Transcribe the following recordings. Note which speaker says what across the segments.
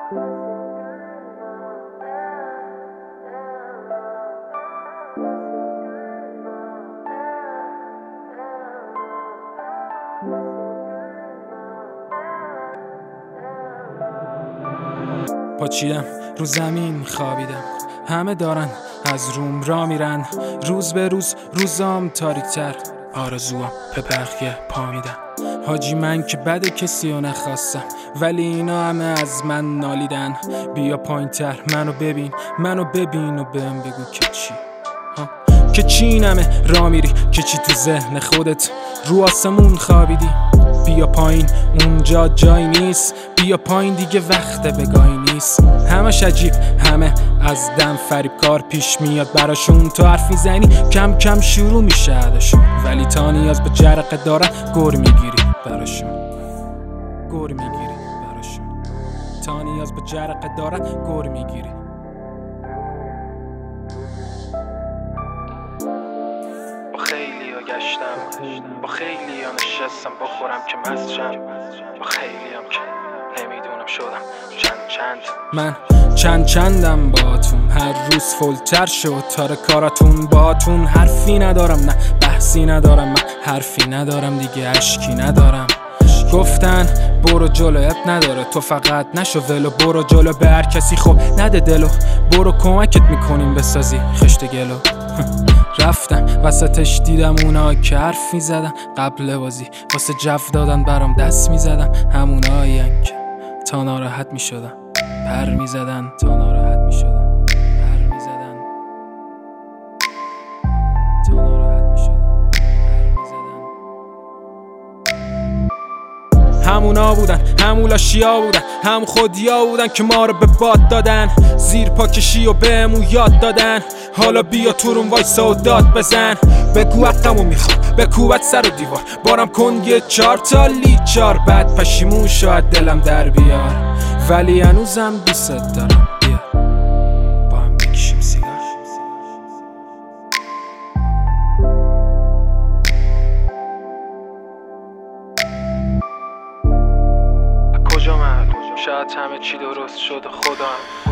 Speaker 1: پاچیدم رو زمین خوابیدم، همه دارن از روم را میرن، روز به روز روزام تاریک‌تر، آرزوام به بقیه پا میدن. حاجی من که بده کسی رو نخواستم، ولی اینا همه از من نالیدن. بیا پایین‌تر منو ببین و بهم بگو که چی، که چی این همه را میری، که چی تو ذهن خودت رو آسمون خوابیدی. بیا پایین اونجا جایی نیست، بیا پایین دیگه وقت بگاهی نیست. همش عجیب، همه از دم فریب کار پیش میاد براشون. تو حرف میزنی کم کم شروع میشه عدشون، ولی تا نیاز به جرقه دارن گر میگیری براشون، گر میگیری براشون. تا نیاز به جرقه دارن گر میگیری.
Speaker 2: با خیلی ها گشتم، با خیلی ها نشستم بخورم که مزجم، با خیلی هم که نمیدونم شدم
Speaker 1: من چندم باتون، هر روز فولتر شد تاره کاراتون باتون. حرفی ندارم نه بحثی ندارم، من حرفی ندارم دیگه اشکی ندارم. گفتن برو جلو اب نداره، تو فقط نشو ولو، برو جلو به هر کسی خب نده دلو، برو کمکت میکنیم بسازی خشت گلو. رفتم وسطش دیدم اونا که حرف میزدن قبل بازی، واسه جو دادن برام دست میزدن، همونایین که تا ناراحت میشدن پر میزدن، تا ناراحت میشدن پر میزدن، تا ناراحت میشدن پر میزدن. همونا بودن، همون لاشیا بودن، هم خودیا بودن که ما رو به باد دادن، زیر پا کشی و بهمون یاد دادن. حالا بیا تو روم وایسا و داد بزن، بگو حقمو میخوام بکوبت سر و دیوار، بارم کن یه 4 تا لیچار، بعد پشیمون شاید دلم در بیار، ولی هنوزم دوست دارم. بیا با هم بکشیم سیگار.
Speaker 2: کجا معلوم، شاید همه چی درست شد خدا،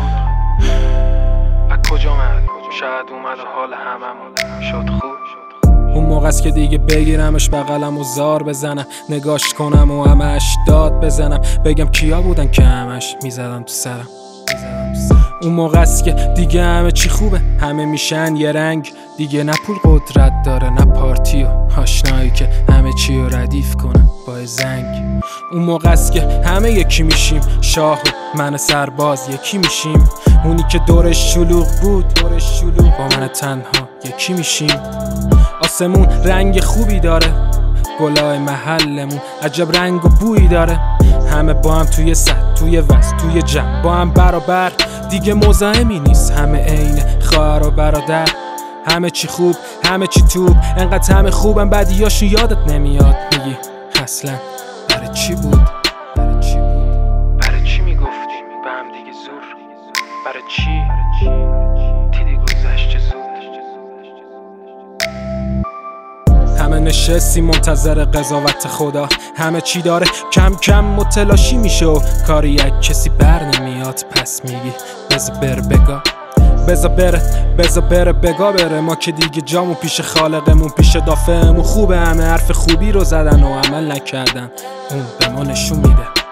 Speaker 2: کجا معلوم، شاید اومد و حال هممون شد خوب.
Speaker 1: اون موقع است که دیگه بگیرمش بغلم و زار بزنم، نگاش کنم و همش داد بزنم، بگم کیا بودن که همش میزدم تو سرم. اون موقع است که دیگه همه چی خوبه، همه میشن یه رنگ، دیگه نه پول قدرت داره نه پارتی و آشنایی که همه چی رو ردیف کنه با زنگ. اون موقع است که همه یکی میشیم، شاه و من سرباز یکی میشیم، اونی که دورش شلوغ بود با من تنها یکی میشیم. آسمون رنگ خوبی داره، گلای محلمون عجب رنگ و بویی داره، همه با هم توی سد، توی وسط، توی جمع با هم برابر، دیگه مزاحمی نیست، همه عین خواهر و برادر، همه چی خوب همه چی توپ، انقدر همه خوبم بدیاشون یادت نمیاد، میگی اصلا برای چی بود،
Speaker 2: برای چی میگفتیم به هم دیگه زور، برای چی دیدی گذشت زود.
Speaker 1: همه نشستیم منتظر قضاوت خدا، همه چی داره کم کم متلاشی میشه و کاری یک کسی بر نمیاد، پس میگی بذار بره بگا، بذار بره بگا بره، ما که دیگه جامون پیش خالقمون، پیش دافعمون خوبه، همه حرف خوبی رو زدن و عمل نکردن، اون به ما نشون میده